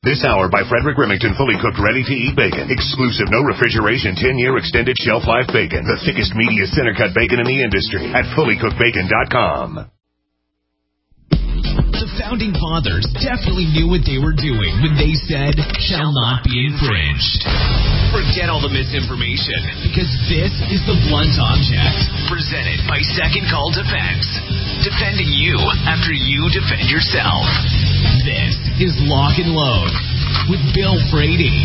This hour by Frederick Remington, fully cooked, ready-to-eat bacon. Exclusive, no refrigeration, 10-year extended shelf life bacon. The thickest, meatiest center-cut bacon in the industry at fullycookedbacon.com. The Founding Fathers definitely knew what they were doing when they said, shall not be infringed. Forget all the misinformation, because this is The Blunt Object, presented by Second Call Defense. Defending you after you defend yourself. This is Lock and Load with Bill Frady.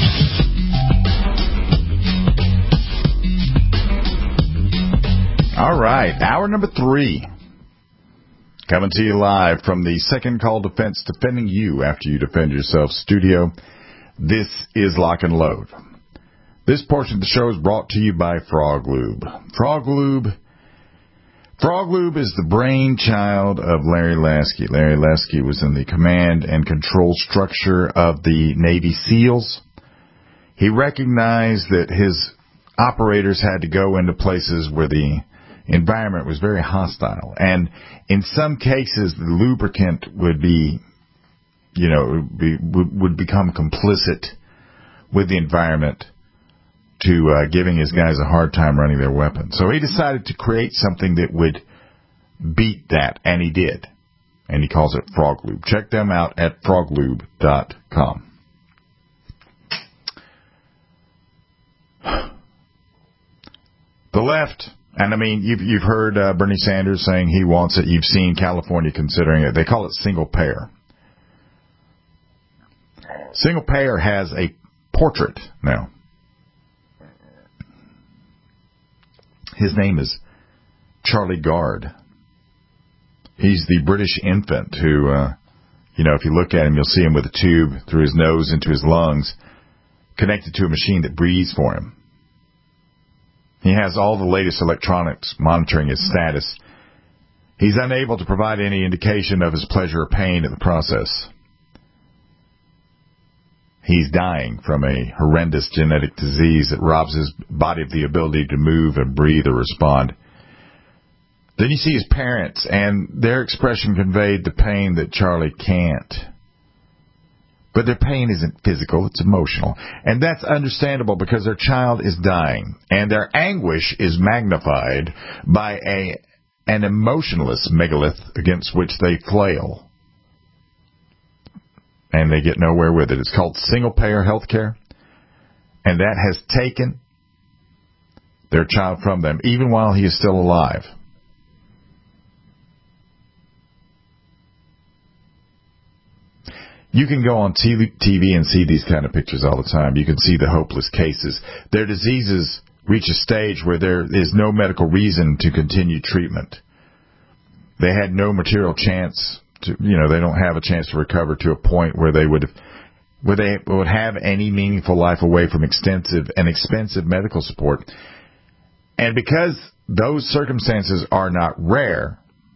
All right, hour number 3. Coming to you live from the Second Call Defense, defending you after you defend yourself studio. This is Lock and Load. This portion of the show is brought to you by Frog Lube. Frog Lube is the brainchild of Larry Lasky. Larry Lasky was in the command and control structure of the Navy SEALs. He recognized that his operators had to go into places where the environment was very hostile, and in some cases the lubricant would become complicit with the environment to giving his guys a hard time running their weapons. So he decided to create something that would beat that, and he did. And he calls it Frog Lube. Check them out at froglube.com. The left, and I mean, you've heard Bernie Sanders saying he wants it. You've seen California considering it. They call it single payer. Single payer has a portrait now. His name is Charlie Gard. He's the British infant who, if you look at him, you'll see him with a tube through his nose into his lungs, connected to a machine that breathes for him. He has all the latest electronics monitoring his status. He's unable to provide any indication of his pleasure or pain in the process. He's dying from a horrendous genetic disease that robs his body of the ability to move and breathe or respond. Then you see his parents, and their expression conveyed the pain that Charlie can't. But their pain isn't physical, it's emotional. And that's understandable because their child is dying, and their anguish is magnified by an emotionless megalith against which they flail. And they get nowhere with it. It's called single-payer health care, and that has taken their child from them, even while he is still alive. You can go on TV and see these kind of pictures all the time. You can see the hopeless cases. Their diseases reach a stage where there is no medical reason to continue treatment. They had no material chance to, they don't have a chance to recover to a point where they would have any meaningful life away from extensive and expensive medical support. And because those circumstances are not rare,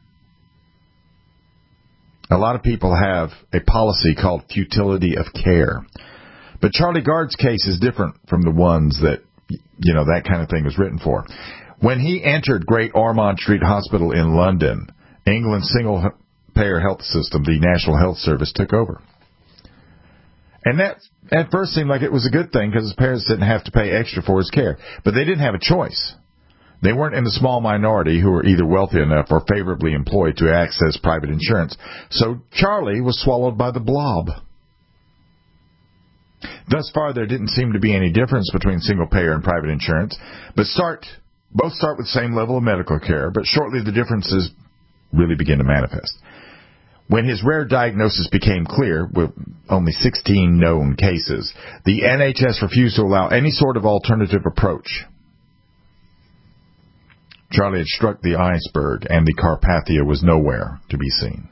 a lot of people have a policy called futility of care. But Charlie Gard's case is different from the ones that, that kind of thing was written for. When he entered Great Ormond Street Hospital in London, England's single-payer health system, the National Health Service, took over. And that at first seemed like it was a good thing because his parents didn't have to pay extra for his care. But they didn't have a choice. They weren't in the small minority who were either wealthy enough or favorably employed to access private insurance. So Charlie was swallowed by the blob. Thus far, there didn't seem to be any difference between single-payer and private insurance, but both start with the same level of medical care, but shortly the differences really begin to manifest. When his rare diagnosis became clear, with only 16 known cases, the NHS refused to allow any sort of alternative approach. Charlie had struck the iceberg, and the Carpathia was nowhere to be seen.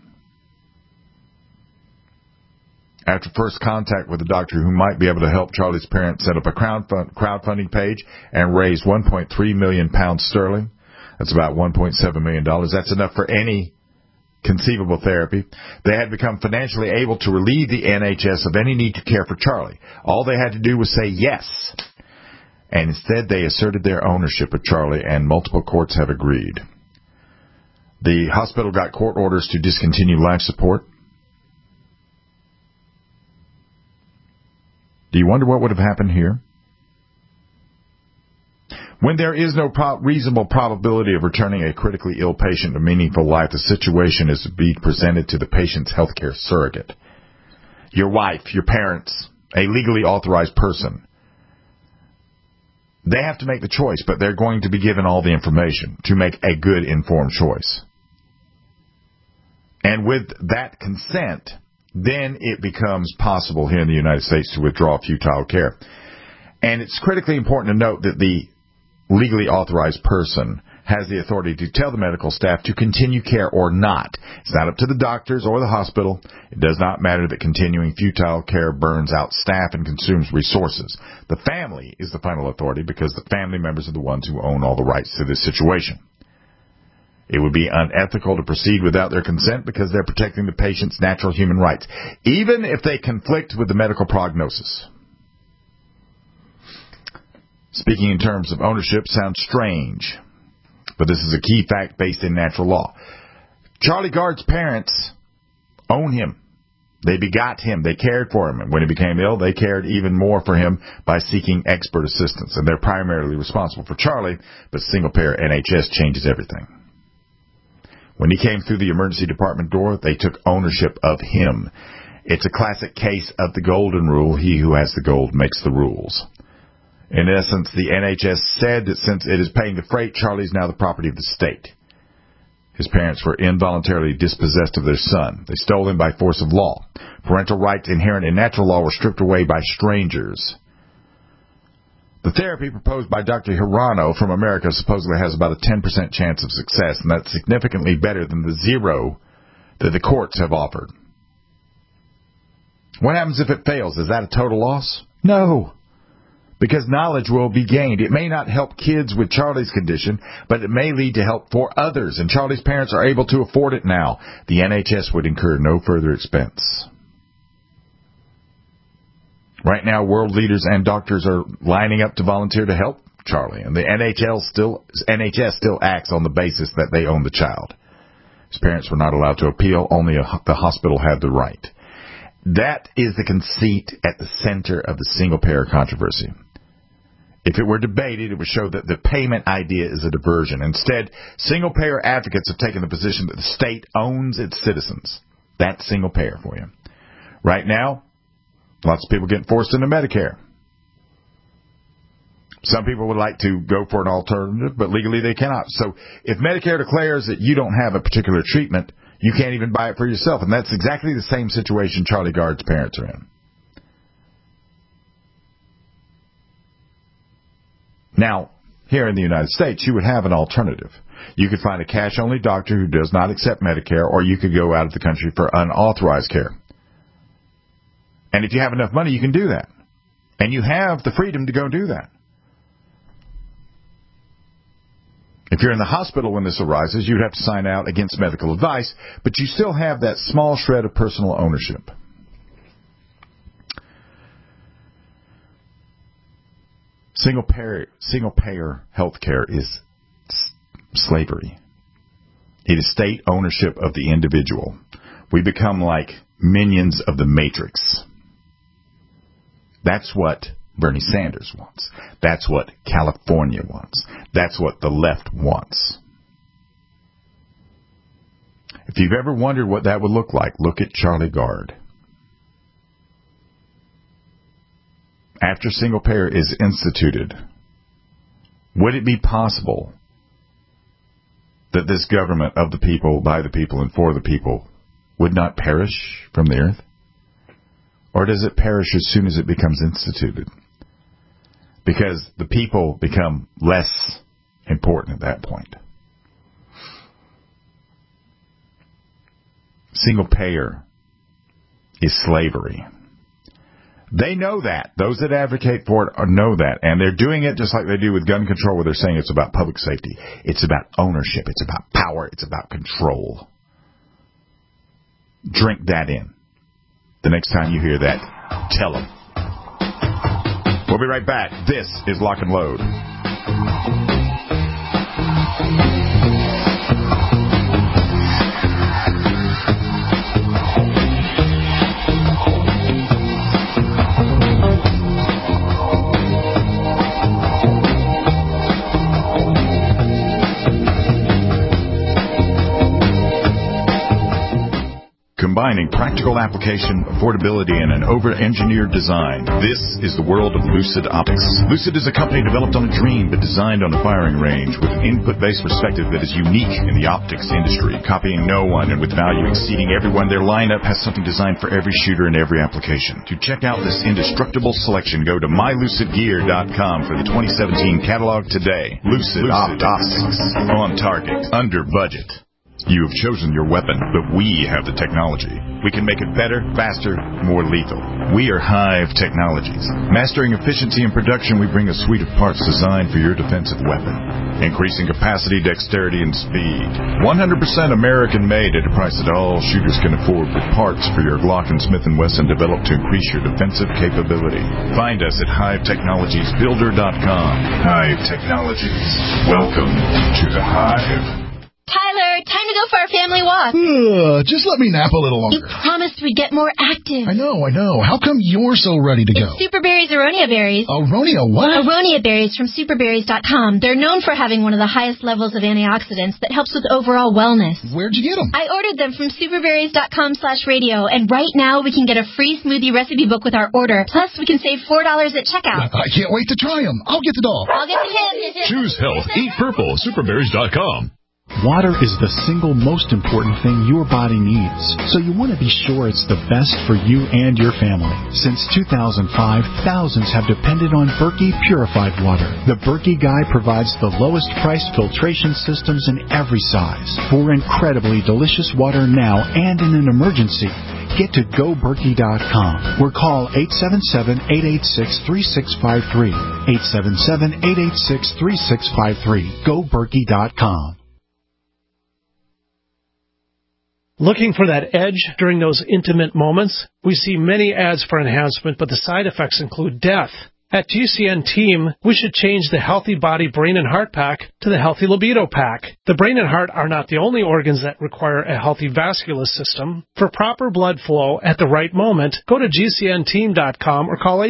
After first contact with a doctor who might be able to help, Charlie's parents set up a crowdfunding page and raised £1.3 million sterling. That's about $1.7 million. That's enough for any conceivable therapy. They had become financially able to relieve the NHS of any need to care for Charlie. All they had to do was say yes. And instead they asserted their ownership of Charlie, and multiple courts have agreed. The hospital got court orders to discontinue life support. Do you wonder what would have happened here? When there is no reasonable probability of returning a critically ill patient to meaningful life, the situation is to be presented to the patient's healthcare surrogate. Your wife, your parents, a legally authorized person. They have to make the choice, but they're going to be given all the information to make a good, informed choice. And with that consent, then it becomes possible here in the United States to withdraw futile care. And it's critically important to note that the legally authorized person has the authority to tell the medical staff to continue care or not. It's not up to the doctors or the hospital. It does not matter that continuing futile care burns out staff and consumes resources. The family is the final authority because the family members are the ones who own all the rights to this situation. It would be unethical to proceed without their consent because they're protecting the patient's natural human rights, even if they conflict with the medical prognosis. Speaking in terms of ownership sounds strange, but this is a key fact based in natural law. Charlie Gard's parents own him. They begot him. They cared for him. And when he became ill, they cared even more for him by seeking expert assistance. And they're primarily responsible for Charlie, but single-payer NHS changes everything. When he came through the emergency department door, they took ownership of him. It's a classic case of the golden rule. He who has the gold makes the rules. In essence, the NHS said that since it is paying the freight, Charlie is now the property of the state. His parents were involuntarily dispossessed of their son. They stole him by force of law. Parental rights inherent in natural law were stripped away by strangers. The therapy proposed by Dr. Hirano from America supposedly has about a 10% chance of success, and that's significantly better than the 0 that the courts have offered. What happens if it fails? Is that a total loss? No. Because knowledge will be gained. It may not help kids with Charlie's condition, but it may lead to help for others, and Charlie's parents are able to afford it now. The NHS would incur no further expense. Right now, world leaders and doctors are lining up to volunteer to help Charlie, and the NHS still acts on the basis that they own the child. His parents were not allowed to appeal. Only the hospital had the right. That is the conceit at the center of the single-payer controversy. If it were debated, it would show that the payment idea is a diversion. Instead, single-payer advocates have taken the position that the state owns its citizens. That's single-payer for you. Right now, lots of people getting forced into Medicare. Some people would like to go for an alternative, but legally they cannot. So if Medicare declares that you don't have a particular treatment, you can't even buy it for yourself. And that's exactly the same situation Charlie Gard's parents are in. Now, here in the United States, you would have an alternative. You could find a cash-only doctor who does not accept Medicare, or you could go out of the country for unauthorized care. And if you have enough money, you can do that. And you have the freedom to go do that. If you're in the hospital when this arises, you'd have to sign out against medical advice, but you still have that small shred of personal ownership. Single-payer health care is slavery. It is state ownership of the individual. We become like minions of the Matrix. That's what Bernie Sanders wants. That's what California wants. That's what the left wants. If you've ever wondered what that would look like, look at Charlie Gard. After single payer is instituted, would it be possible that this government of the people, by the people, and for the people would not perish from the earth? Or does it perish as soon as it becomes instituted? Because the people become less important at that point. Single payer is slavery. They know that. Those that advocate for it know that. And they're doing it just like they do with gun control, where they're saying it's about public safety. It's about ownership. It's about power. It's about control. Drink that in. The next time you hear that, tell them. We'll be right back. This is Lock and Load. Combining practical application, affordability, and an over-engineered design, this is the world of Lucid Optics. Lucid is a company developed on a dream but designed on a firing range with an input-based perspective that is unique in the optics industry, copying no one and with value exceeding everyone. Their lineup has something designed for every shooter and every application. To check out this indestructible selection, go to mylucidgear.com for the 2017 catalog today. Lucid Optics. On target. Under budget. You have chosen your weapon, but we have the technology. We can make it better, faster, more lethal. We are Hive Technologies. Mastering efficiency and production, we bring a suite of parts designed for your defensive weapon. Increasing capacity, dexterity, and speed. 100% American-made at a price that all shooters can afford, with parts for your Glock and Smith & Wesson developed to increase your defensive capability. Find us at HiveTechnologiesBuilder.com. Hive Technologies. Welcome to the Hive. Tyler, time to go for our family walk. Just let me nap a little longer. You promised we'd get more active. I know. How come you're so ready to go? It's Superberries Aronia berries. Aronia what? Aronia berries from superberries.com. They're known for having one of the highest levels of antioxidants that helps with overall wellness. Where'd you get them? I ordered them from superberries.com/radio, and right now we can get a free smoothie recipe book with our order. Plus, we can save $4 at checkout. I can't wait to try them. I'll get the dog. I'll get the him. Choose health. Eat purple. Superberries.com. Water is the single most important thing your body needs, so you want to be sure it's the best for you and your family. Since 2005, thousands have depended on Berkey purified water. The Berkey Guy provides the lowest priced filtration systems in every size for incredibly delicious water now and in an emergency. Get to GoBerkey.com or call 877-886-3653. 877-886-3653. GoBerkey.com. Looking for that edge during those intimate moments? We see many ads for enhancement, but the side effects include death. At GCN Team, we should change the Healthy Body Brain and Heart Pack to the Healthy Libido Pack. The brain and heart are not the only organs that require a healthy vascular system. For proper blood flow at the right moment, go to GCNteam.com or call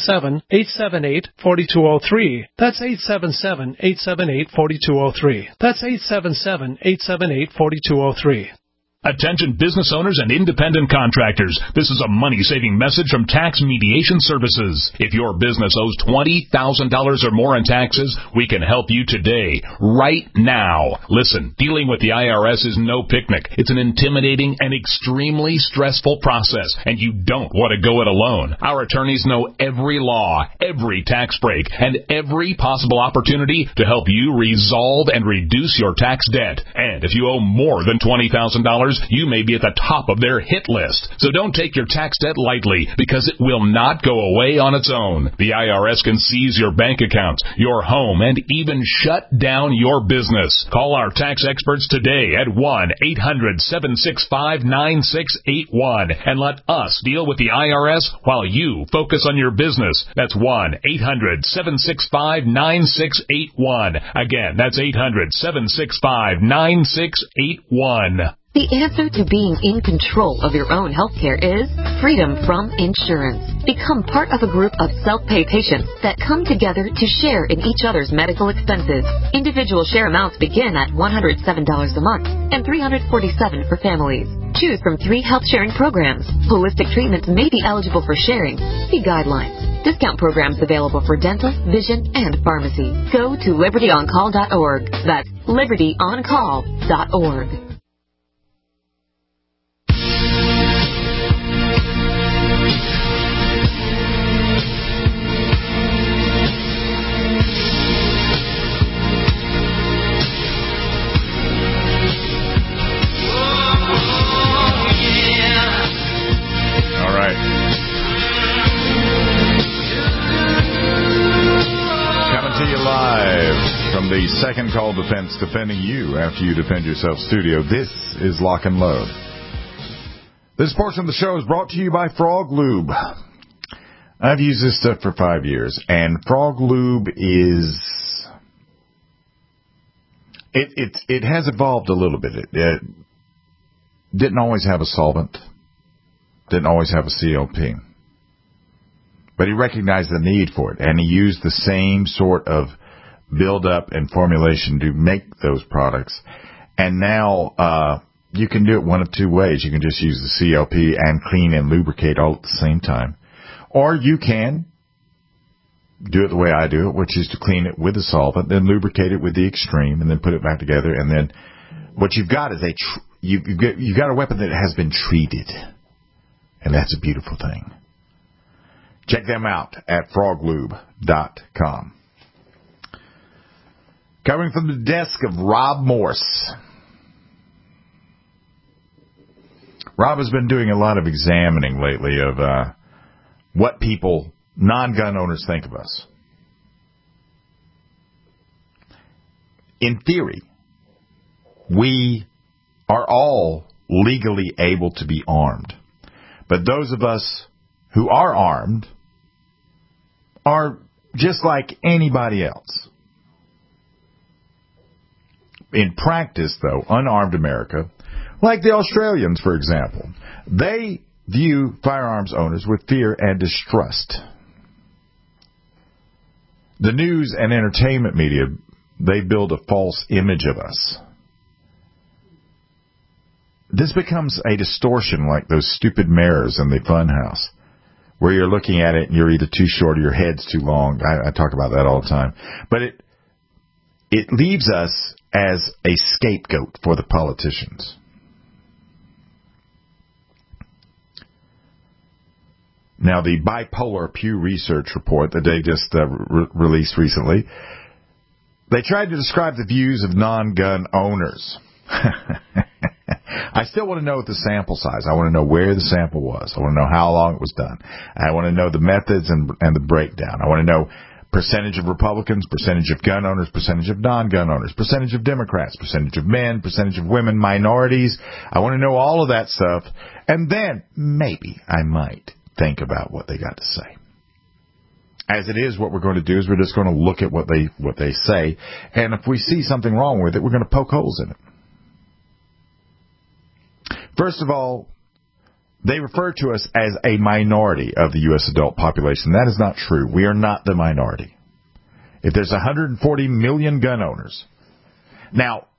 877-878-4203. That's 877-878-4203. That's 877-878-4203. Attention business owners and independent contractors. This is a money-saving message from Tax Mediation Services. If your business owes $20,000 or more in taxes, we can help you today, right now. Listen, dealing with the IRS is no picnic. It's an intimidating and extremely stressful process, and you don't want to go it alone. Our attorneys know every law, every tax break, and every possible opportunity to help you resolve and reduce your tax debt. And if you owe more than $20,000, you may be at the top of their hit list. So don't take your tax debt lightly, because it will not go away on its own. The IRS can seize your bank accounts, your home, and even shut down your business. Call our tax experts today at 1-800-765-9681 and let us deal with the IRS while you focus on your business. That's 1-800-765-9681. Again, that's 800-765-9681. The answer to being in control of your own healthcare is freedom from insurance. Become part of a group of self-pay patients that come together to share in each other's medical expenses. Individual share amounts begin at $107 a month and $347 for families. Choose from 3 health-sharing programs. Holistic treatments may be eligible for sharing. See guidelines. Discount programs available for dental, vision, and pharmacy. Go to libertyoncall.org. That's libertyoncall.org. From the Second Call Defense, defending you after you defend yourself studio, this is Lock and Load. This portion of the show is brought to you by Frog Lube. I've used this stuff for 5 years, and Frog Lube is... It has evolved a little bit. It didn't always have a solvent, didn't always have a CLP. But he recognized the need for it, and he used the same sort of build up and formulation to make those products. And now you can do it one of two ways. You can just use the CLP and clean and lubricate all at the same time. Or you can do it the way I do it, which is to clean it with the solvent, then lubricate it with the extreme, and then put it back together. And then what you've got is you've got a weapon that has been treated. And that's a beautiful thing. Check them out at froglube.com. Coming from the desk of Rob Morse. Rob has been doing a lot of examining lately of what people, non-gun owners, think of us. In theory, we are all legally able to be armed. But those of us who are armed are just like anybody else. In practice, though, unarmed America, like the Australians, for example, they view firearms owners with fear and distrust. The news and entertainment media, they build a false image of us. This becomes a distortion like those stupid mirrors in the funhouse, where you're looking at it and you're either too short or your head's too long. I talk about that all the time. But it leaves us as a scapegoat for the politicians. Now, the bipolar Pew Research report that they just released recently, they tried to describe the views of non-gun owners. I still want to know the sample size. I want to know where the sample was. I want to know how long it was done. I want to know the methods and the breakdown. I want to know percentage of Republicans, percentage of gun owners, percentage of non-gun owners, percentage of Democrats, percentage of men, percentage of women, minorities. I want to know all of that stuff. And then maybe I might think about what they got to say. As it is, what we're going to do is we're just going to look at what they say. And if we see something wrong with it, we're going to poke holes in it. First of all, they refer to us as a minority of the U.S. adult population. That is not true. We are not the minority. If there's 140 million gun owners, now,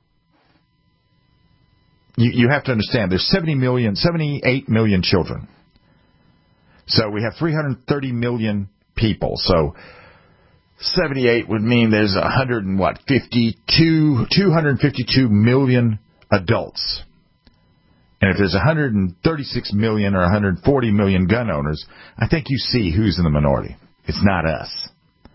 you have to understand, there's 78 million children. So we have 330 million people. So 78 would mean there's 252 million adults. And if there's 136 million or 140 million gun owners, I think you see who's in the minority. It's not us.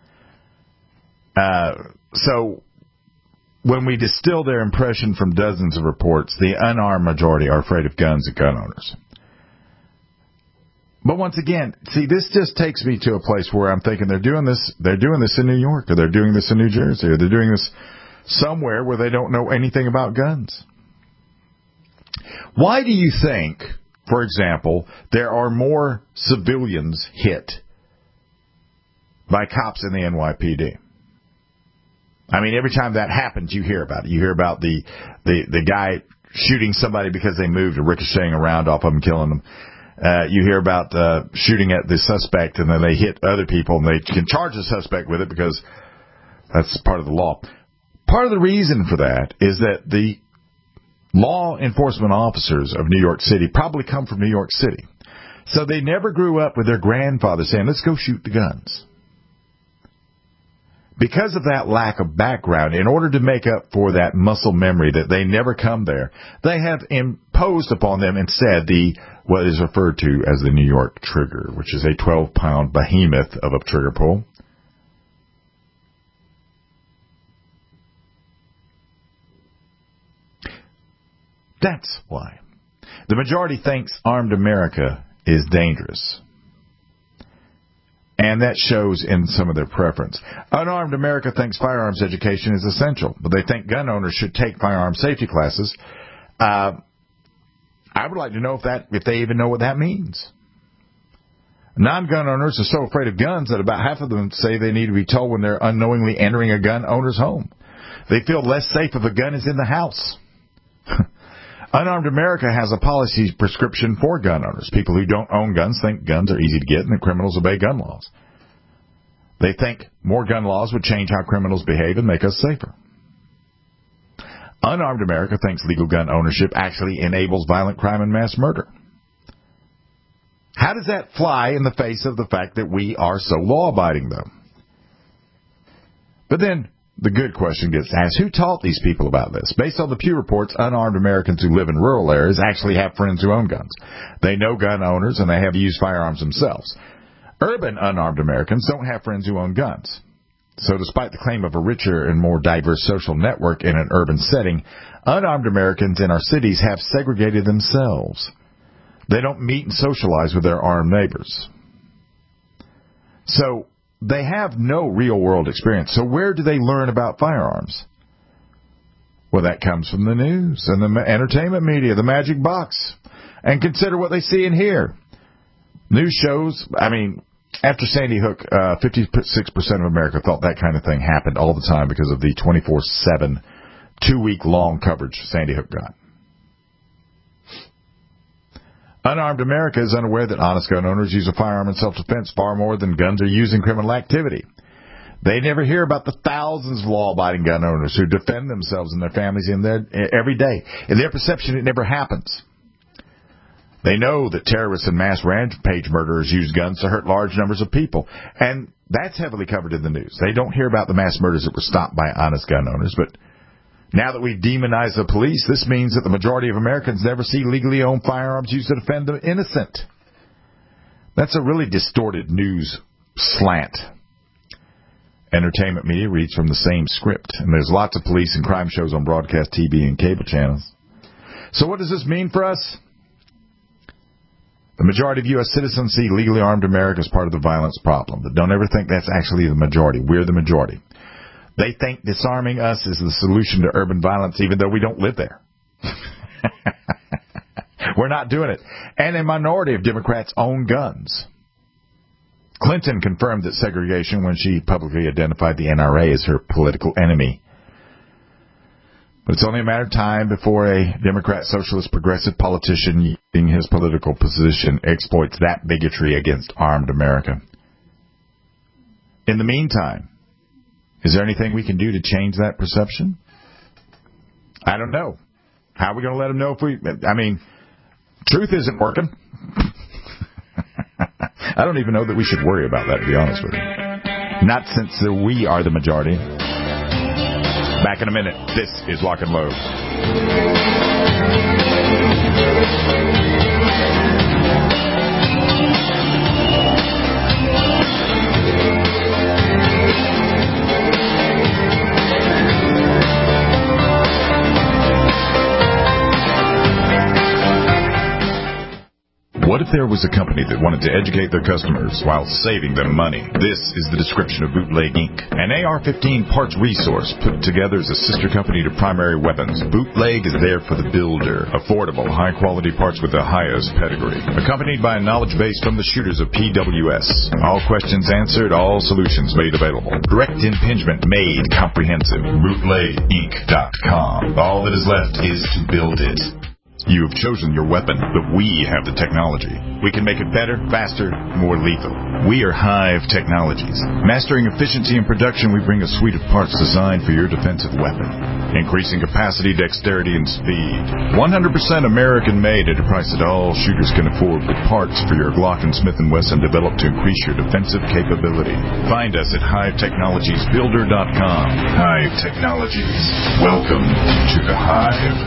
So when we distill their impression from dozens of reports, the unarmed majority are afraid of guns and gun owners. But once again, see, this just takes me to a place where I'm thinking they're doing this in New York, or they're doing this in New Jersey, or they're doing this somewhere where they don't know anything about guns. Why do you think, for example, there are more civilians hit by cops in the NYPD? I mean, every time that happens, you hear about it. You hear about the guy shooting somebody because they moved or ricocheting around off of them, killing them. You hear about shooting at the suspect, and then they hit other people, and they can charge the suspect with it because that's part of the law. Part of the reason for that is that the law enforcement officers of New York City probably come from New York City. So they never grew up with their grandfather saying, let's go shoot the guns. Because of that lack of background, in order to make up for that muscle memory that they never come there, they have imposed upon them instead what is referred to as the New York trigger, which is a 12-pound behemoth of a trigger pull. That's why. The majority thinks armed America is dangerous. And that shows in some of their preference. Unarmed America thinks firearms education is essential, but they think gun owners should take firearm safety classes. I would like to know if they even know what that means. Non-gun owners are so afraid of guns that about half of them say they need to be told when they're unknowingly entering a gun owner's home. They feel less safe if a gun is in the house. Unarmed America has a policy prescription for gun owners. People who don't own guns think guns are easy to get and that criminals obey gun laws. They think more gun laws would change how criminals behave and make us safer. Unarmed America thinks legal gun ownership actually enables violent crime and mass murder. How does that fly in the face of the fact that we are so law-abiding, though? But then the good question gets asked, who taught these people about this? Based on the Pew reports, unarmed Americans who live in rural areas actually have friends who own guns. They know gun owners, and they have used firearms themselves. Urban unarmed Americans don't have friends who own guns. So despite the claim of a richer and more diverse social network in an urban setting, unarmed Americans in our cities have segregated themselves. They don't meet and socialize with their armed neighbors. So they have no real-world experience. So where do they learn about firearms? Well, that comes from the news and the entertainment media, the magic box. And consider what they see and hear. News shows, after Sandy Hook, 56% of America thought that kind of thing happened all the time because of the 24/7, 2-week-long coverage Sandy Hook got. Unarmed America is unaware that honest gun owners use a firearm in self-defense far more than guns are used in criminal activity. They never hear about the thousands of law-abiding gun owners who defend themselves and their families every day. In their perception, it never happens. They know that terrorists and mass rampage murderers use guns to hurt large numbers of people, and that's heavily covered in the news. They don't hear about the mass murders that were stopped by honest gun owners, but now that we've demonized the police, this means that the majority of Americans never see legally owned firearms used to defend the innocent. That's a really distorted news slant. Entertainment media reads from the same script, and there's lots of police and crime shows on broadcast TV and cable channels. So what does this mean for us? The majority of U.S. citizens see legally armed America as part of the violence problem, but don't ever think that's actually the majority. We're the majority. They think disarming us is the solution to urban violence, even though we don't live there. We're not doing it. And a minority of Democrats own guns. Clinton confirmed that segregation when she publicly identified the NRA as her political enemy. But it's only a matter of time before a Democrat, socialist, progressive politician using his political position exploits that bigotry against armed America. In the meantime, is there anything we can do to change that perception? I don't know. How are we going to let them know if we... truth isn't working. I don't even know that we should worry about that, to be honest with you. Not since we are the majority. Back in a minute. This is Lock and Load. What if there was a company that wanted to educate their customers while saving them money? This is the description of Bootleg Inc., an AR-15 parts resource put together as a sister company to Primary Weapons. Bootleg is there for the builder. Affordable, high-quality parts with the highest pedigree. Accompanied by a knowledge base from the shooters of PWS. All questions answered, all solutions made available. Direct impingement made comprehensive. BootlegInc.com. All that is left is to build it. You have chosen your weapon, but we have the technology. We can make it better, faster, more lethal. We are Hive Technologies. Mastering efficiency and production, we bring a suite of parts designed for your defensive weapon. Increasing capacity, dexterity, and speed. 100% American-made at a price that all shooters can afford, with parts for your Glock and Smith & Wesson developed to increase your defensive capability. Find us at HiveTechnologiesBuilder.com. Hive Technologies. Welcome to the Hive.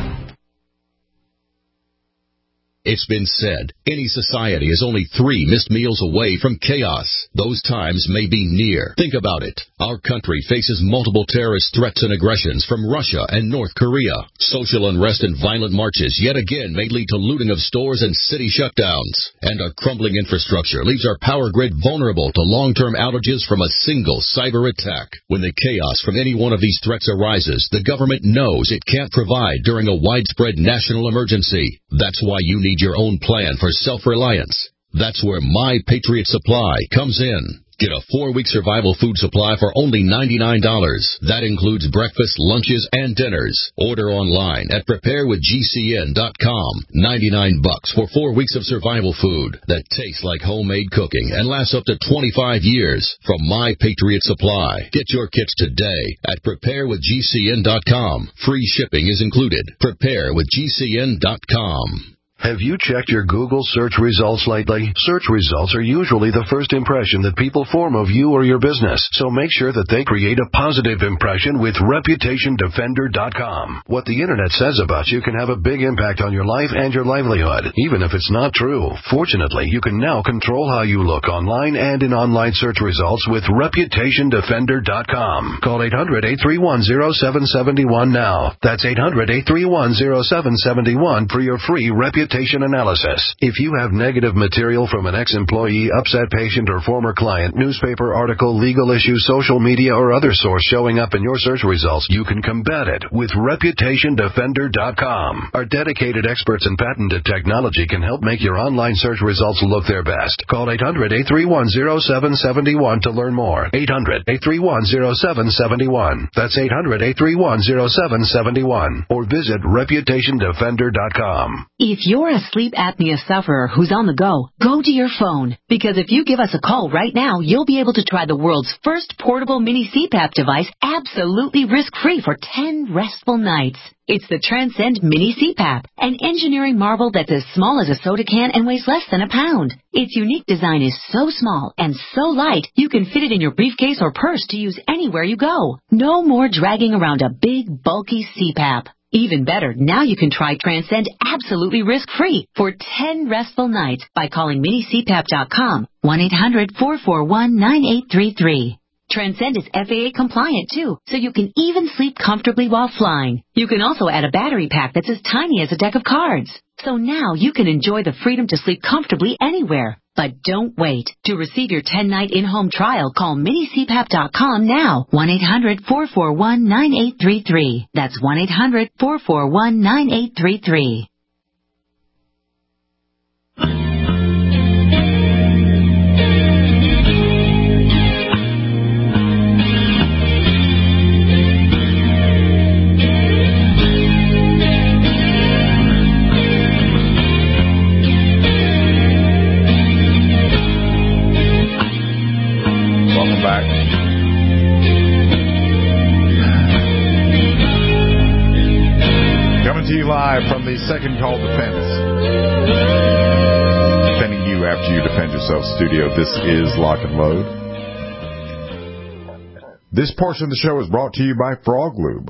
It's been said, any society is only 3 missed meals away from chaos. Those times may be near. Think about it. Our country faces multiple terrorist threats and aggressions from Russia and North Korea. Social unrest and violent marches yet again may lead to looting of stores and city shutdowns. And our crumbling infrastructure leaves our power grid vulnerable to long-term outages from a single cyber attack. When the chaos from any one of these threats arises, the government knows it can't provide during a widespread national emergency. That's why you need your own plan for self-reliance. That's where My Patriot Supply comes in. Get a 4-week survival food supply for only $99. That includes breakfast, lunches, and dinners. Order online at preparewithgcn.com. $99 for 4 weeks of survival food that tastes like homemade cooking and lasts up to 25 years from My Patriot Supply. Get your kits today at preparewithgcn.com. Free shipping is included. preparewithgcn.com. Have you checked your Google search results lately? Search results are usually the first impression that people form of you or your business, so make sure that they create a positive impression with ReputationDefender.com. What the Internet says about you can have a big impact on your life and your livelihood, even if it's not true. Fortunately, you can now control how you look online and in online search results with ReputationDefender.com. Call 800-831-0771 now. That's 800-831-0771 for your free reputation analysis. If you have negative material from an ex-employee, upset patient, or former client, newspaper article, legal issue, social media, or other source showing up in your search results, you can combat it with ReputationDefender.com. Our dedicated experts in patented technology can help make your online search results look their best. Call 800-831-0771 to learn more. 800-831-0771. That's 800-831-0771. Or visit ReputationDefender.com. If you're a sleep apnea sufferer who's on the go, go to your phone. Because if you give us a call right now, you'll be able to try the world's first portable mini CPAP device absolutely risk-free for 10 restful nights. It's the Transcend Mini CPAP, an engineering marvel that's as small as a soda can and weighs less than a pound. Its unique design is so small and so light, you can fit it in your briefcase or purse to use anywhere you go. No more dragging around a big, bulky CPAP. Even better, now you can try Transcend absolutely risk-free for 10 restful nights by calling minicpap.com, 1-800-441-9833. Transcend is FAA compliant too, so you can even sleep comfortably while flying. You can also add a battery pack that's as tiny as a deck of cards. So now you can enjoy the freedom to sleep comfortably anywhere. But don't wait. To receive your 10-night in-home trial, call minicpap.com now. 1-800-441-9833. That's 1-800-441-9833. Live from the Second Call Defense. Defending you after you defend yourself studio. This is Lock and Load. This portion of the show is brought to you by Frog Lube.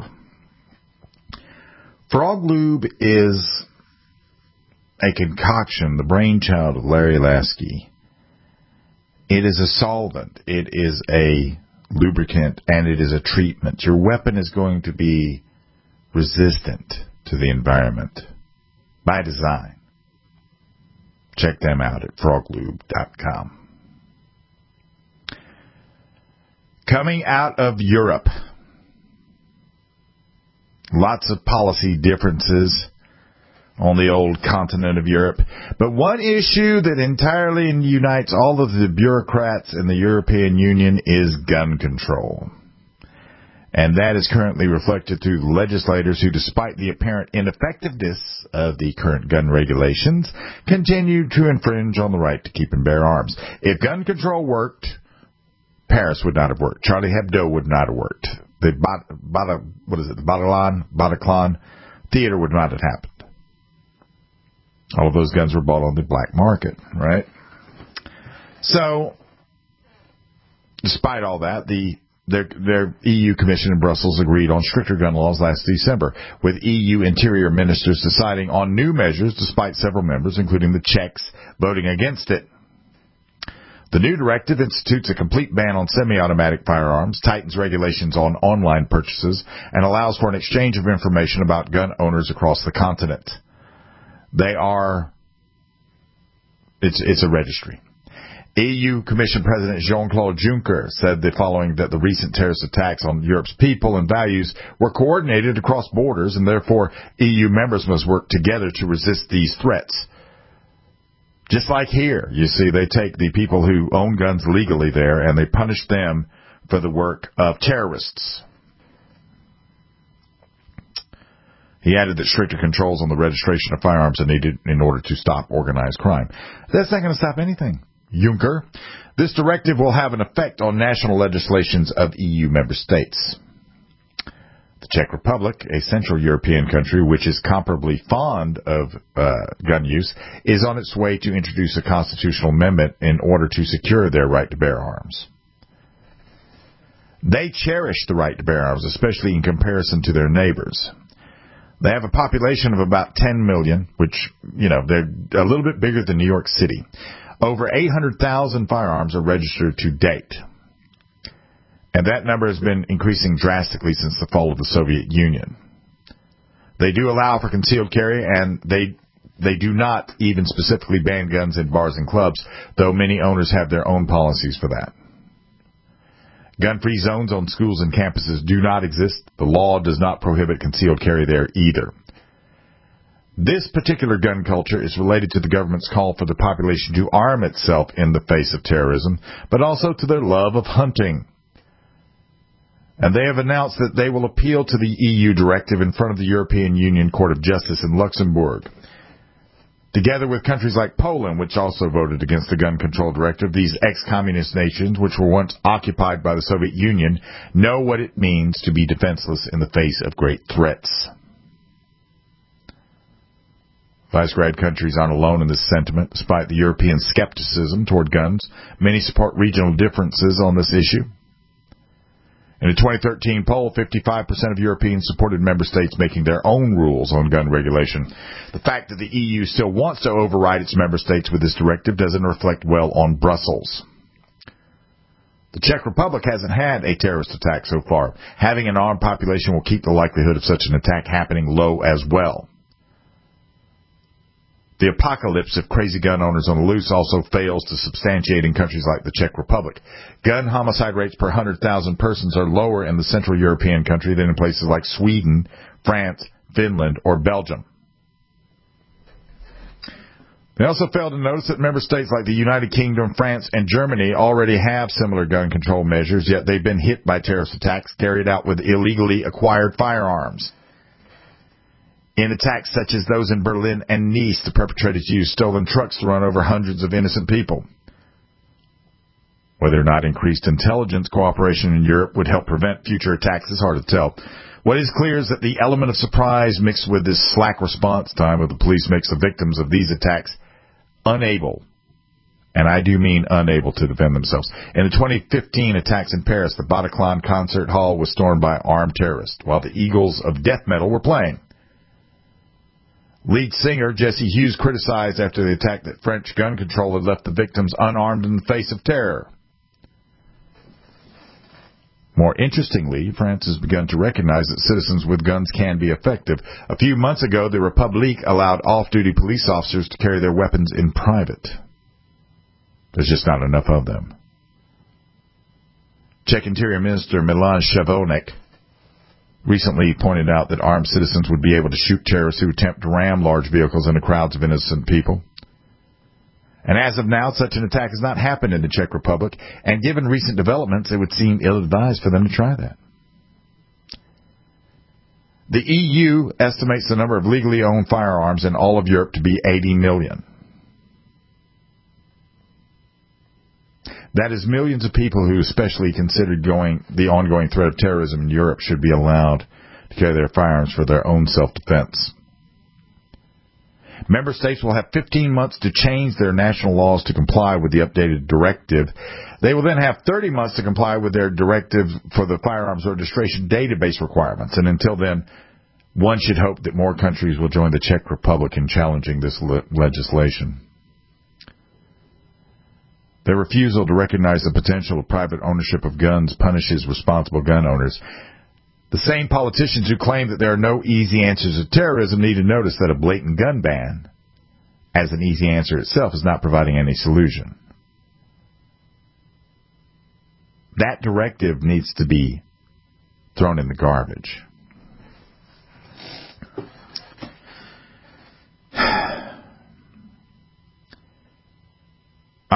Frog Lube is a concoction, the brainchild of Larry Lasky. It is a solvent. It is a lubricant, and it is a treatment. Your weapon is going to be resistant to the environment by design. Check them out at froglube.com. Coming out of Europe, lots of policy differences on the old continent of Europe, but one issue that entirely unites all of the bureaucrats in the European Union is gun control. And that is currently reflected through legislators who, despite the apparent ineffectiveness of the current gun regulations, continue to infringe on the right to keep and bear arms. If gun control worked, Paris would not have worked. Charlie Hebdo would not have worked. The Bataclan theater would not have happened. All of those guns were bought on the black market, right? So, despite all that, their EU Commission in Brussels agreed on stricter gun laws last December, with EU interior ministers deciding on new measures despite several members, including the Czechs, voting against it. The new directive institutes a complete ban on semi-automatic firearms, tightens regulations on online purchases, and allows for an exchange of information about gun owners across the continent. It's a registry. EU Commission President Jean-Claude Juncker said that following that the recent terrorist attacks on Europe's people and values were coordinated across borders, and therefore EU members must work together to resist these threats. Just like here, you see, they take the people who own guns legally there and they punish them for the work of terrorists. He added that stricter controls on the registration of firearms are needed in order to stop organized crime. That's not going to stop anything, Juncker. This directive will have an effect on national legislations of EU member states. The Czech Republic, a Central European country which is comparably fond of gun use, is on its way to introduce a constitutional amendment in order to secure their right to bear arms. They cherish the right to bear arms, especially in comparison to their neighbors. They have a population of about 10 million, which, they're a little bit bigger than New York City. Over 800,000 firearms are registered to date. And that number has been increasing drastically since the fall of the Soviet Union. They do allow for concealed carry, and they do not even specifically ban guns in bars and clubs, though many owners have their own policies for that. Gun-free zones on schools and campuses do not exist. The law does not prohibit concealed carry there either. This particular gun culture is related to the government's call for the population to arm itself in the face of terrorism, but also to their love of hunting. And they have announced that they will appeal to the EU directive in front of the European Union Court of Justice in Luxembourg. Together with countries like Poland, which also voted against the gun control directive, these ex-communist nations, which were once occupied by the Soviet Union, know what it means to be defenseless in the face of great threats. Visegrad countries aren't alone in this sentiment. Despite the European skepticism toward guns, many support regional differences on this issue. In a 2013 poll, 55% of Europeans supported member states making their own rules on gun regulation. The fact that the EU still wants to override its member states with this directive doesn't reflect well on Brussels. The Czech Republic hasn't had a terrorist attack so far. Having an armed population will keep the likelihood of such an attack happening low as well. The apocalypse of crazy gun owners on the loose also fails to substantiate in countries like the Czech Republic. Gun homicide rates per 100,000 persons are lower in the Central European country than in places like Sweden, France, Finland, or Belgium. They also fail to notice that member states like the United Kingdom, France, and Germany already have similar gun control measures, yet they've been hit by terrorist attacks carried out with illegally acquired firearms. In attacks such as those in Berlin and Nice, the perpetrators used stolen trucks to run over hundreds of innocent people. Whether or not increased intelligence cooperation in Europe would help prevent future attacks is hard to tell. What is clear is that the element of surprise mixed with this slack response time of the police makes the victims of these attacks unable, and I do mean unable, to defend themselves. In the 2015 attacks in Paris, the Bataclan concert hall was stormed by armed terrorists, while the Eagles of death metal were playing. Lead singer Jesse Hughes criticized after the attack that French gun control had left the victims unarmed in the face of terror. More interestingly, France has begun to recognize that citizens with guns can be effective. A few months ago, the Republique allowed off-duty police officers to carry their weapons in private. There's just not enough of them. Czech Interior Minister Milan Šavonek recently pointed out that armed citizens would be able to shoot terrorists who attempt to ram large vehicles into crowds of innocent people. And as of now, such an attack has not happened in the Czech Republic, and given recent developments, it would seem ill-advised for them to try that. The EU estimates the number of legally owned firearms in all of Europe to be 80 million. That is millions of people who, especially considered the ongoing threat of terrorism in Europe, should be allowed to carry their firearms for their own self-defense. Member states will have 15 months to change their national laws to comply with the updated directive. They will then have 30 months to comply with their directive for the firearms registration database requirements. And until then, one should hope that more countries will join the Czech Republic in challenging this legislation. Their refusal to recognize the potential of private ownership of guns punishes responsible gun owners. The same politicians who claim that there are no easy answers to terrorism need to notice that a blatant gun ban, as an easy answer itself, is not providing any solution. That directive needs to be thrown in the garbage.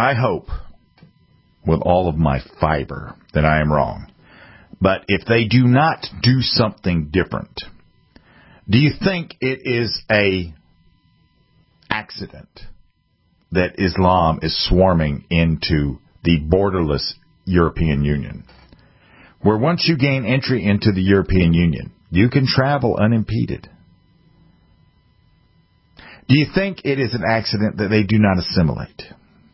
I hope with all of my fiber that I am wrong. But if they do not do something different, do you think it is a accident that Islam is swarming into the borderless European Union, where once you gain entry into the European Union, you can travel unimpeded? Do you think it is an accident that they do not assimilate?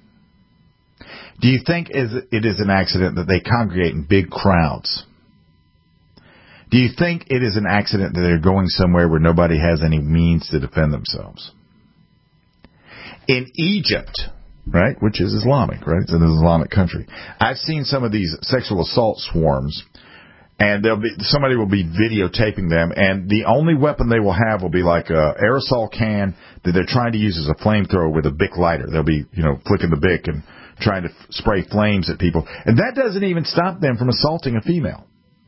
Do you think it is an accident that they congregate in big crowds? Do you think it is an accident that they're going somewhere where nobody has any means to defend themselves? In Egypt, right, which is Islamic, right? It's an Islamic country. I've seen some of these sexual assault swarms, and somebody will be videotaping them, and the only weapon they will have will be like a aerosol can that they're trying to use as a flamethrower with a Bic lighter. They'll be, flicking the Bic and trying to spray flames at people. And that doesn't even stop them from assaulting a female.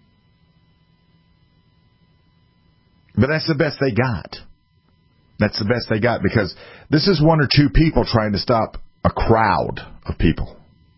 But that's the best they got. That's the best they got, because this is one or two people trying to stop a crowd of people.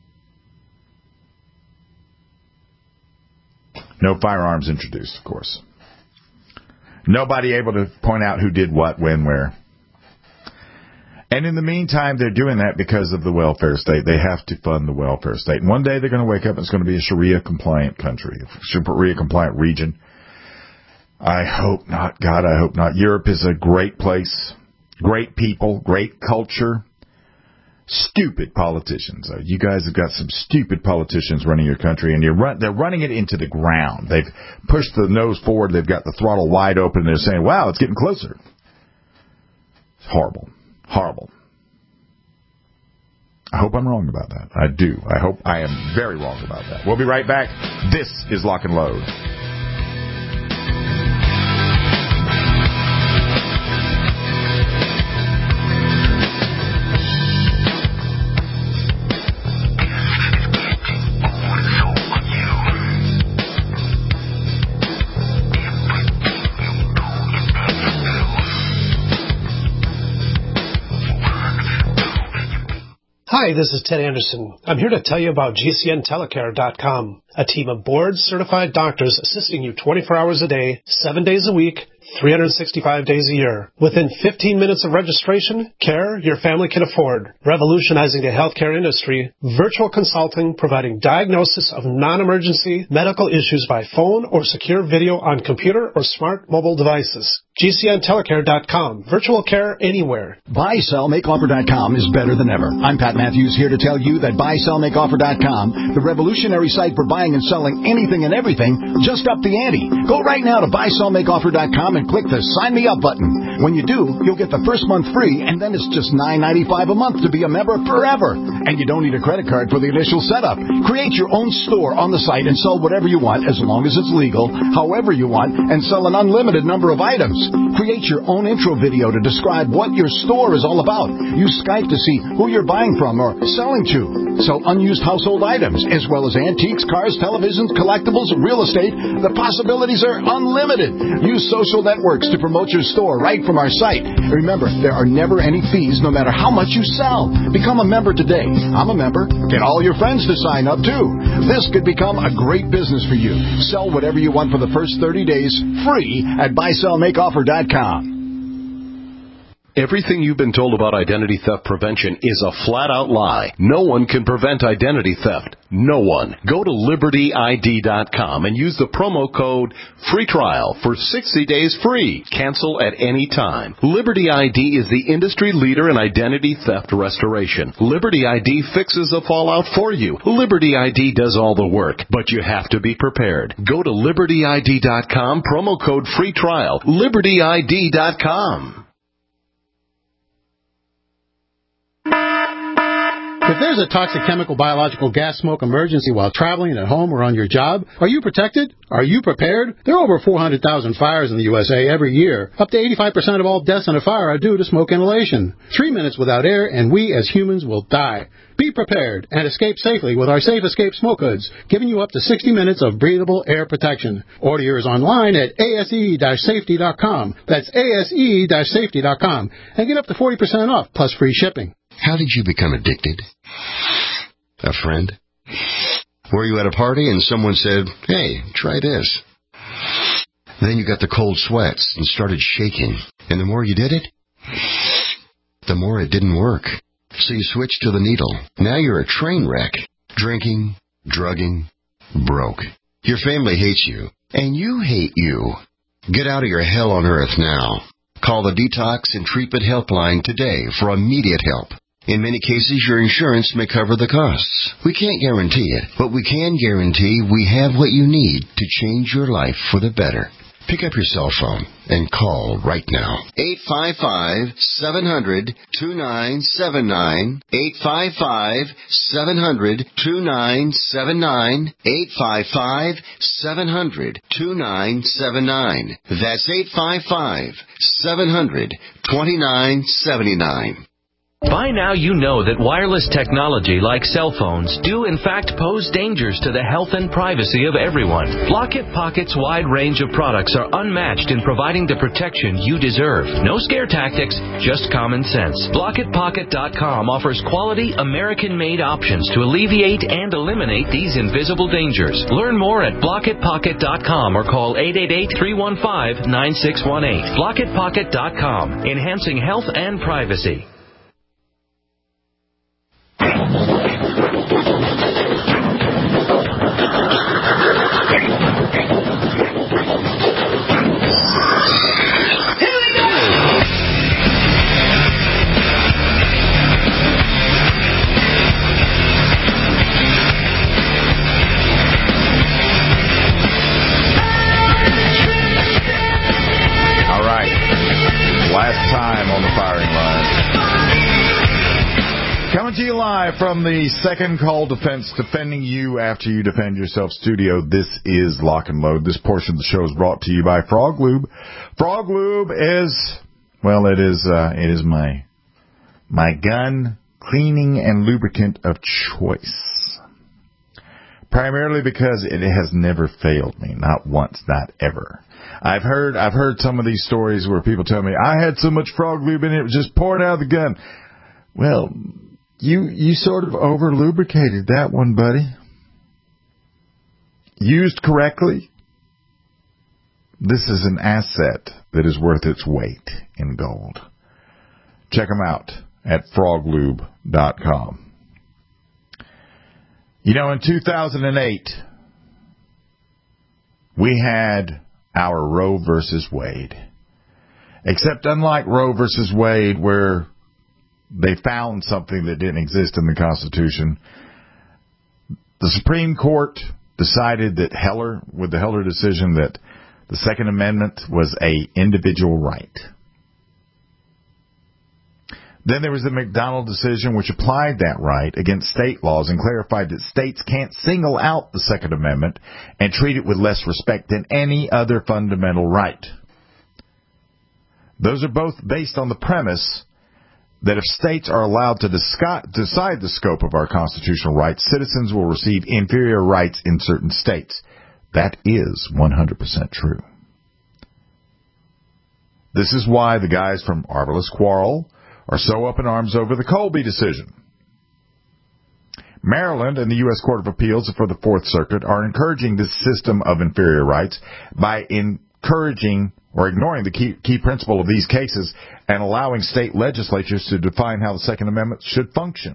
No firearms introduced, of course. Nobody able to point out who did what, when, where. And in the meantime, they're doing that because of the welfare state. They have to fund the welfare state. And one day they're going to wake up and it's going to be a Sharia-compliant country, a Sharia-compliant region. I hope not. God, I hope not. Europe is a great place, great people, great culture. Stupid politicians. You guys have got some stupid politicians running your country, and they're running it into the ground. They've pushed the nose forward. They've got the throttle wide open. They're saying, wow, it's getting closer. It's horrible. Horrible. I hope I'm wrong about that. I do. I hope I am very wrong about that. We'll be right back. This is Lock and Load. Hi, this is Ted Anderson. I'm here to tell you about GCNtelecare.com, a team of board-certified doctors assisting you 24 hours a day, 7 days a week, 365 days a year. Within 15 minutes of registration, care your family can afford. Revolutionizing the healthcare industry, virtual consulting providing diagnosis of non-emergency medical issues by phone or secure video on computer or smart mobile devices. GCNtelecare.com. Virtual care anywhere. BuySellMakeOffer.com is better than ever. I'm Pat Matthews here to tell you that BuySellMakeOffer.com, the revolutionary site for buying and selling anything and everything, just upped the ante. Go right now to BuySellMakeOffer.com and click the Sign Me Up button. When you do, you'll get the first month free, and then it's just $9.95 a month to be a member forever. And you don't need a credit card for the initial setup. Create your own store on the site and sell whatever you want, as long as it's legal, however you want, and sell an unlimited number of items. Create your own intro video to describe what your store is all about. Use Skype to see who you're buying from or selling to. Sell unused household items, as well as antiques, cars, televisions, collectibles, real estate. The possibilities are unlimited. Use social networks to promote your store right from our site. Remember, there are never any fees, no matter how much you sell. Become a member today. I'm a member. Get all your friends to sign up, too. This could become a great business for you. Sell whatever you want for the first 30 days, free at BuySellMakeOffer.com. Everything you've been told about identity theft prevention is a flat-out lie. No one can prevent identity theft. No one. Go to LibertyID.com and use the promo code FREETRIAL for 60 days free. Cancel at any time. Liberty ID is the industry leader in identity theft restoration. Liberty ID fixes the fallout for you. Liberty ID does all the work, but you have to be prepared. Go to LibertyID.com, promo code FREETRIAL. LibertyID.com. If there's a toxic chemical, biological, gas, smoke emergency while traveling at home or on your job, are you protected? Are you prepared? There are over 400,000 fires in the USA every year. Up to 85% of all deaths in a fire are due to smoke inhalation. 3 minutes without air and we as humans will die. Be prepared and escape safely with our Safe Escape Smoke Hoods, giving you up to 60 minutes of breathable air protection. Order yours online at ase-safety.com. That's ase-safety.com. And get up to 40% off plus free shipping. How did you become addicted? A friend? Were you at a party and someone said, hey, try this? Then you got the cold sweats and started shaking. And the more you did it, the more it didn't work. So you switched to the needle. Now you're a train wreck. Drinking, drugging, broke. Your family hates you. And you hate you. Get out of your hell on earth now. Call the Detox and Treatment Helpline today for immediate help. In many cases, your insurance may cover the costs. We can't guarantee it, but we can guarantee we have what you need to change your life for the better. Pick up your cell phone and call right now. 855-700-2979. 855-700-2979. 855-700-2979. That's 855-700-2979. By now you know that wireless technology like cell phones do in fact pose dangers to the health and privacy of everyone. Block-It Pocket's wide range of products are unmatched in providing the protection you deserve. No scare tactics, just common sense. BlockItPocket.com offers quality American-made options to alleviate and eliminate these invisible dangers. Learn more at BlockItPocket.com or call 888-315-9618. BlockItPocket.com, enhancing health and privacy. All right. Last time on the firing line. Coming to you live from the Second Call Defense, defending you after you defend yourself studio. This is Lock and Load. This portion of the show is brought to you by Frog Lube. Frog Lube is, well, it is my gun cleaning and lubricant of choice. Primarily because it has never failed me, not once, not ever. I've heard some of these stories where people tell me I had so much Frog Lube in it, it was just pouring out of the gun. Well, You sort of over-lubricated that one, buddy. Used correctly, this is an asset that is worth its weight in gold. Check them out at froglube.com. You know, in 2008, we had our Roe versus Wade. Except unlike Roe versus Wade, where they found something that didn't exist in the Constitution, the Supreme Court decided that with the Heller decision, that the Second Amendment was an individual right. Then there was the McDonald decision, which applied that right against state laws and clarified that states can't single out the Second Amendment and treat it with less respect than any other fundamental right. Those are both based on the premise that if states are allowed to decide the scope of our constitutional rights, citizens will receive inferior rights in certain states. That is 100% true. This is why the guys from Arvillous Quarrel are so up in arms over the Colby decision. Maryland and the U.S. Court of Appeals for the Fourth Circuit are encouraging this system of inferior rights by encouraging or ignoring the key principle of these cases and allowing state legislatures to define how the Second Amendment should function.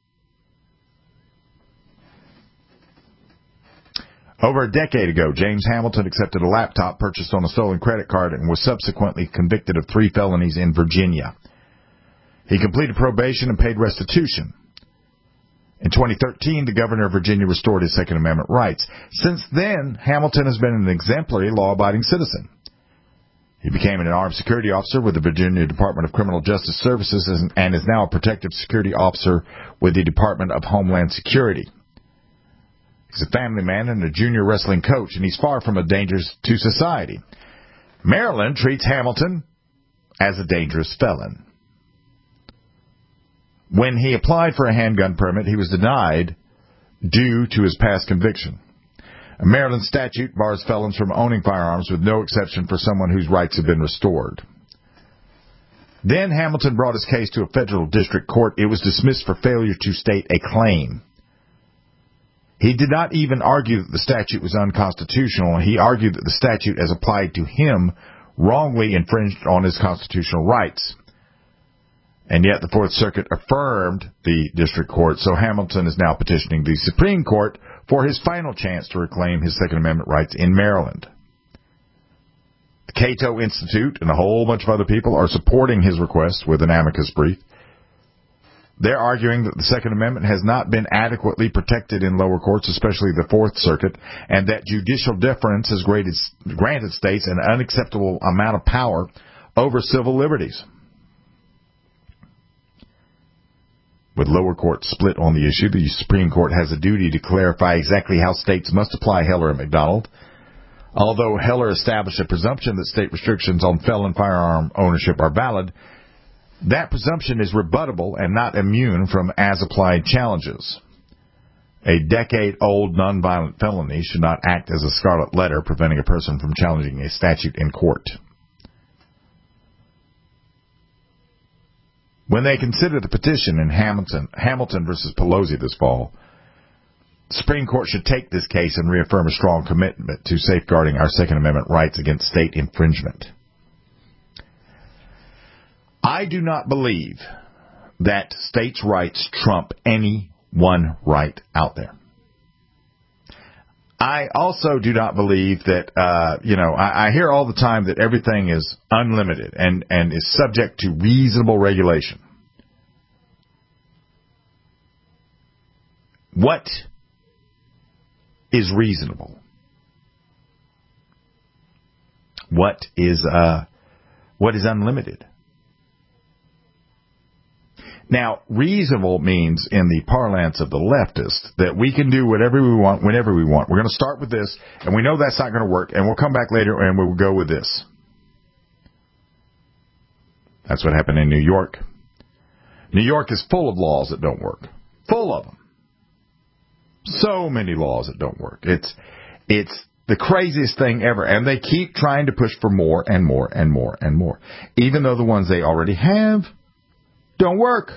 Over a decade ago, James Hamilton accepted a laptop purchased on a stolen credit card and was subsequently convicted of 3 felonies in Virginia. He completed probation and paid restitution. In 2013, the governor of Virginia restored his Second Amendment rights. Since then, Hamilton has been an exemplary law-abiding citizen. He became an armed security officer with the Virginia Department of Criminal Justice Services and is now a protective security officer with the Department of Homeland Security. He's a family man and a junior wrestling coach, and he's far from a danger to society. Maryland treats Hamilton as a dangerous felon. When he applied for a handgun permit, he was denied due to his past conviction. A Maryland statute bars felons from owning firearms with no exception for someone whose rights have been restored. Then Hamilton brought his case to a federal district court. It was dismissed for failure to state a claim. He did not even argue that the statute was unconstitutional. He argued that the statute, as applied to him, wrongly infringed on his constitutional rights. And yet the Fourth Circuit affirmed the district court, so Hamilton is now petitioning the Supreme Court for his final chance to reclaim his Second Amendment rights in Maryland. The Cato Institute and a whole bunch of other people are supporting his request with an amicus brief. They're arguing that the Second Amendment has not been adequately protected in lower courts, especially the Fourth Circuit, and that judicial deference has granted states an unacceptable amount of power over civil liberties. With lower courts split on the issue, the Supreme Court has a duty to clarify exactly how states must apply Heller and McDonald. Although Heller established a presumption that state restrictions on felon firearm ownership are valid, that presumption is rebuttable and not immune from as-applied challenges. A decade-old nonviolent felony should not act as a scarlet letter preventing a person from challenging a statute in court. When they consider the petition in Hamilton versus Pelosi this fall, the Supreme Court should take this case and reaffirm a strong commitment to safeguarding our Second Amendment rights against state infringement. I do not believe that states' rights trump any one right out there. I also do not believe that, I hear all the time that everything is unlimited and is subject to reasonable regulation. What is reasonable? What is unlimited? Now, reasonable means, in the parlance of the leftist, that we can do whatever we want, whenever we want. We're going to start with this, and we know that's not going to work, and we'll come back later and we'll go with this. That's what happened in New York. New York is full of laws that don't work. Full of them. So many laws that don't work. It's the craziest thing ever, and they keep trying to push for more and more and more and more, even though the ones they already have don't work.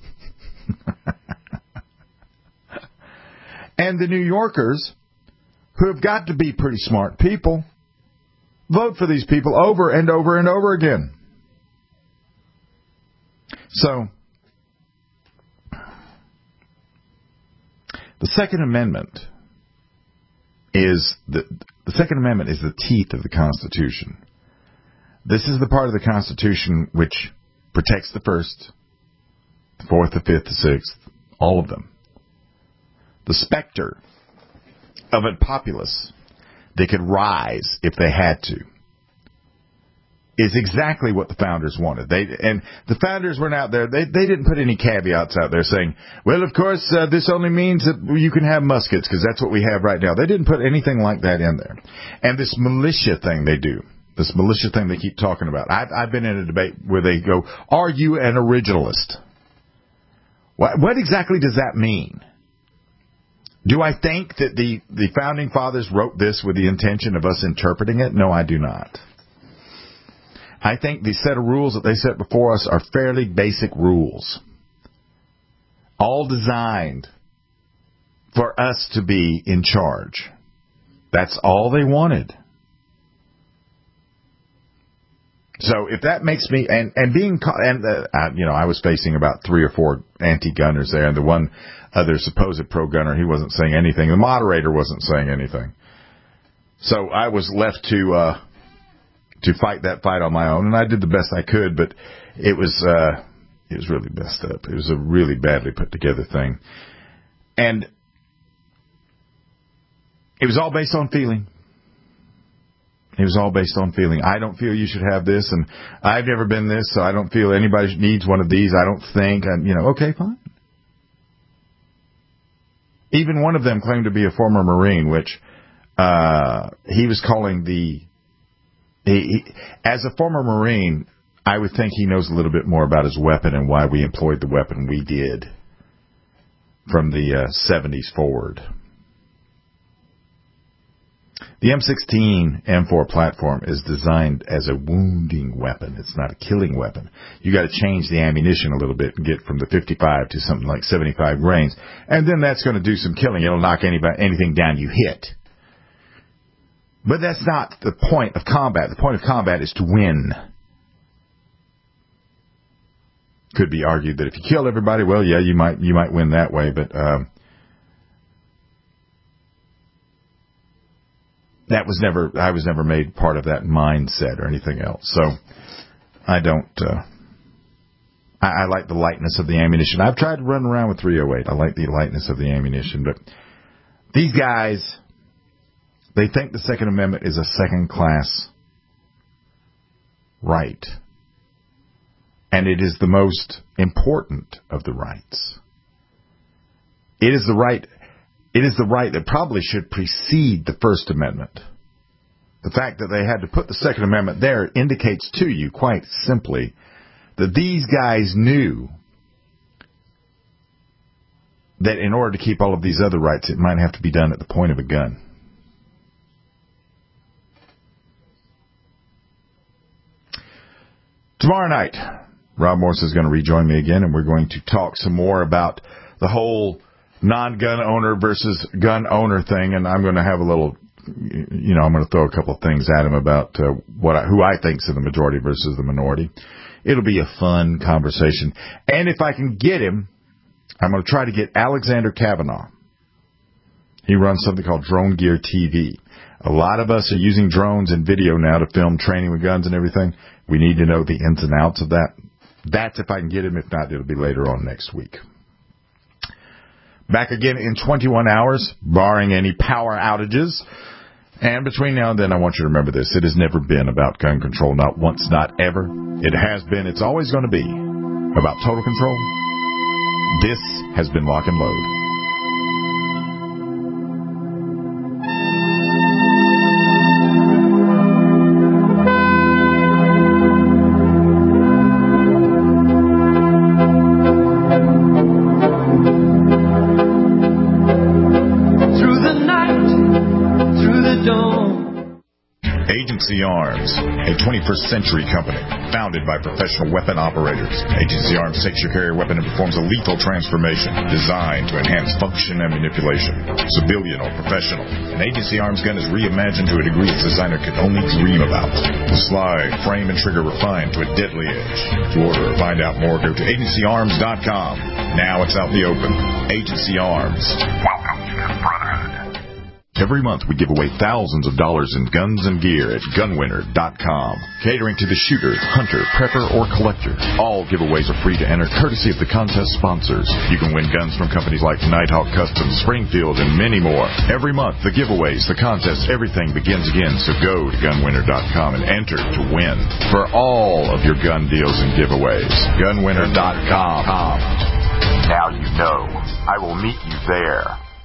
And the New Yorkers, who have got to be pretty smart people, vote for these people over and over and over again. So, the Second Amendment is the teeth of the Constitution. This is the part of the Constitution which protects the First, the Fourth, the Fifth, the Sixth, all of them. The specter of a populace that could rise if they had to is exactly what the founders wanted. And the founders weren't out there. They didn't put any caveats out there saying, well, of course, this only means that you can have muskets because that's what we have right now. They didn't put anything like that in there. And this militia thing they do, this militia thing they keep talking about. I've been in a debate where they go, are you an originalist? What exactly does that mean? Do I think that the Founding Fathers wrote this with the intention of us interpreting it? No, I do not. I think the set of rules that they set before us are fairly basic rules, all designed for us to be in charge. That's all they wanted. So if that makes me, I was facing about 3 or 4 anti-gunners there, and the one other supposed pro-gunner, he wasn't saying anything. The moderator wasn't saying anything. So I was left to fight that fight on my own, and I did the best I could, but it was really messed up. It was a really badly put together thing. And it was all based on feeling. It was all based on feeling. I don't feel you should have this, and I've never been this, so I don't feel anybody needs one of these. I don't think. Okay, fine. Even one of them claimed to be a former Marine, which he was calling as a former Marine, I would think he knows a little bit more about his weapon and why we employed the weapon we did from the 70s forward. The M16 M4 platform is designed as a wounding weapon. It's not a killing weapon. You got to change the ammunition a little bit and get from the 55 to something like 75 grains, and then that's going to do some killing. It'll knock anything down you hit. But that's not the point of combat. The point of combat is to win. Could be argued that if you kill everybody, well, yeah, you might win that way, but I was never made part of that mindset or anything else. So I don't, I like the lightness of the ammunition. I've tried to run around with 308. I like the lightness of the ammunition, but these guys, they think the Second Amendment is a second-class right. And it is the most important of the rights. It is the right that probably should precede the First Amendment. The fact that they had to put the Second Amendment there indicates to you, quite simply, that these guys knew that in order to keep all of these other rights, it might have to be done at the point of a gun. Tomorrow night, Rob Morse is going to rejoin me again, and we're going to talk some more about the whole non-gun owner versus gun owner thing, and I'm going to have a little, I'm going to throw a couple of things at him about who I think is the majority versus the minority. It'll be a fun conversation. And if I can get him, I'm going to try to get Alexander Kavanaugh. He runs something called Drone Gear TV. A lot of us are using drones and video now to film training with guns and everything. We need to know the ins and outs of that. That's if I can get him. If not, it'll be later on next week. Back again in 21 hours, barring any power outages. And between now and then, I want you to remember this. It has never been about gun control. Not once, not ever. It has been. It's always going to be about total control. This has been Lock and Load. Agency Arms, a 21st century company founded by professional weapon operators. Agency Arms takes your carrier weapon and performs a lethal transformation designed to enhance function and manipulation. Civilian or professional, an Agency Arms gun is reimagined to a degree its designer could only dream about. The slide, frame, and trigger refined to a deadly edge. To order or find out more, go to agencyarms.com. Now it's out in the open. Agency Arms. Welcome to the Brotherhood. Every month we give away thousands of dollars in guns and gear at gunwinner.com. Catering to the shooter, hunter, prepper, or collector. All giveaways are free to enter, courtesy of the contest sponsors. You can win guns from companies like Nighthawk Customs, Springfield, and many more. Every month, the giveaways, the contests, everything begins again. So go to gunwinner.com and enter to win for all of your gun deals and giveaways. Gunwinner.com. Now you know. I will meet you there.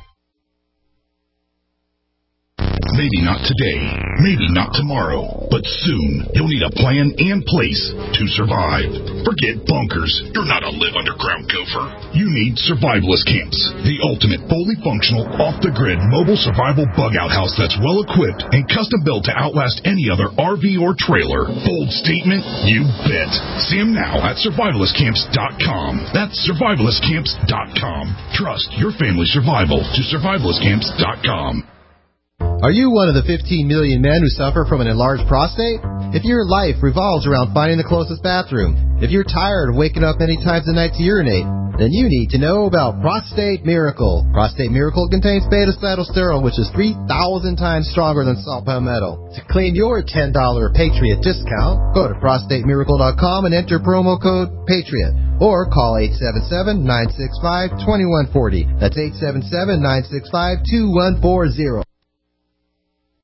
Maybe not today, maybe not tomorrow, but soon you'll need a plan and place to survive. Forget bunkers. You're not a live underground gopher. You need survivalist camps, the ultimate fully functional, off-the-grid mobile survival bug-out house that's well-equipped and custom-built to outlast any other RV or trailer. Bold statement? You bet. See them now at survivalistcamps.com. That's survivalistcamps.com. Trust your family's survival to survivalistcamps.com. Are you one of the 15 million men who suffer from an enlarged prostate? If your life revolves around finding the closest bathroom, if you're tired of waking up many times a night to urinate, then you need to know about Prostate Miracle. Prostate Miracle contains beta-cytosterol, which is 3,000 times stronger than salt palmetto. To claim your $10 Patriot discount, go to prostatemiracle.com and enter promo code PATRIOT. Or call 877-965-2140. That's 877-965-2140.